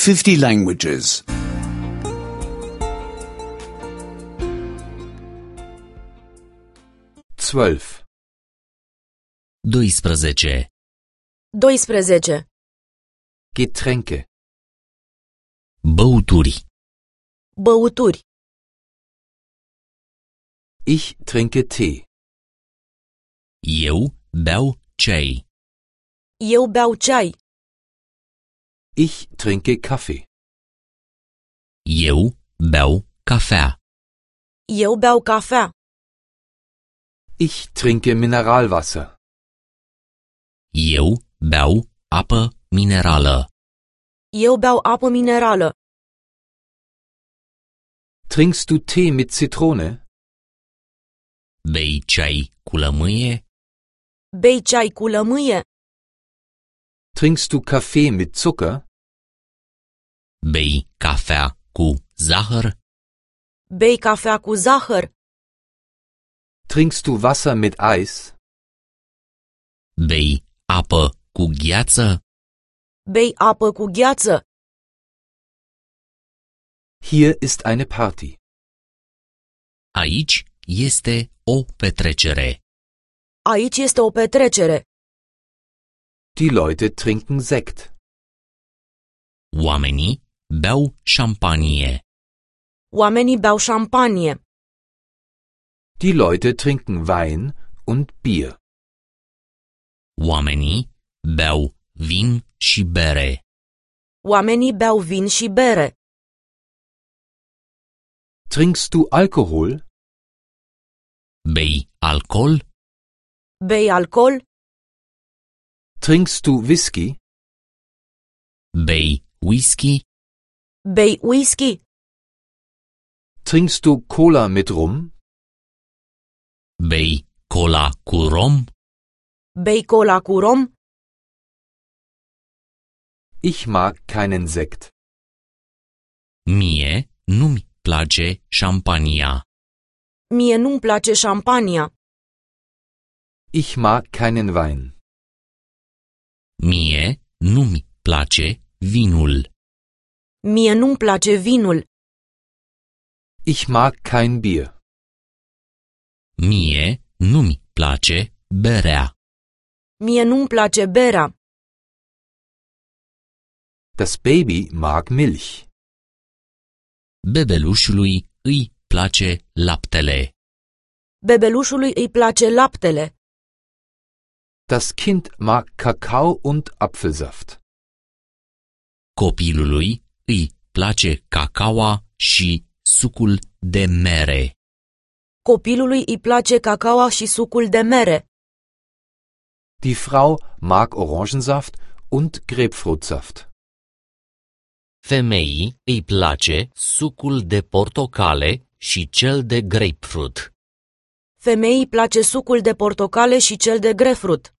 50 languages. 12. 12. 12. Getränke. Băuturi. Băuturi. Ich trinke Tee. Eu beau ceai. Eu beau ceai. Ich trinke Kaffee. Eu beau cafea. Eu beau cafea. Ich trinke Mineralwasser. Eu beau apă minerală. Eu beau apă minerală. Trinkst du Tee mit Zitrone? Bei ceai cu lămâie? Bei ceai cu lămâie. Trinkst du Kaffee mit Zucker? Bei cafea cu zahăr? Bei cafea cu zahăr. Trinkst du Wasser mit Eis? Bei apă cu gheață? Bei apă cu gheață. Hier ist eine Party. Aici este o petrecere. Aici este o petrecere. Die Leute trinken Sekt. Oamenii beau șampanie. Oamenii beau șampanie. Die Leute trinken Wein und Bier. Oamenii beau vin și bere. Oamenii beau vin și bere. Trinkst du Alkohol? Bei alcool? Bei alcool. Trinkst du Whisky? Bei whisky? Bei whisky. Trinkst du Cola mit Rum? Bei cola cu rom? Bei cola cu rom. Ich mag keinen Sekt. Mie nu-mi place șampania. Mie nu-mi place șampania. Ich mag keinen Wein. Mie nu-mi place vinul. Mie nu-mi place vinul. Ich mag kein Bier. Mie nu-mi place berea. Mie nu-mi place berea. Das Baby mag Milch. Bebelușului îi place laptele. Bebelușului îi place laptele. Das Kind mag Kakao und Apfelsaft. Copilului îi place cacaoa și sucul de mere. Copilului îi place cacaoa și sucul de mere. Die Frau mag Orangensaft und Grapefruitsaft. Femeii îi place sucul de portocale și cel de grapefruit. Femeii îi place sucul de portocale și cel de grapefruit.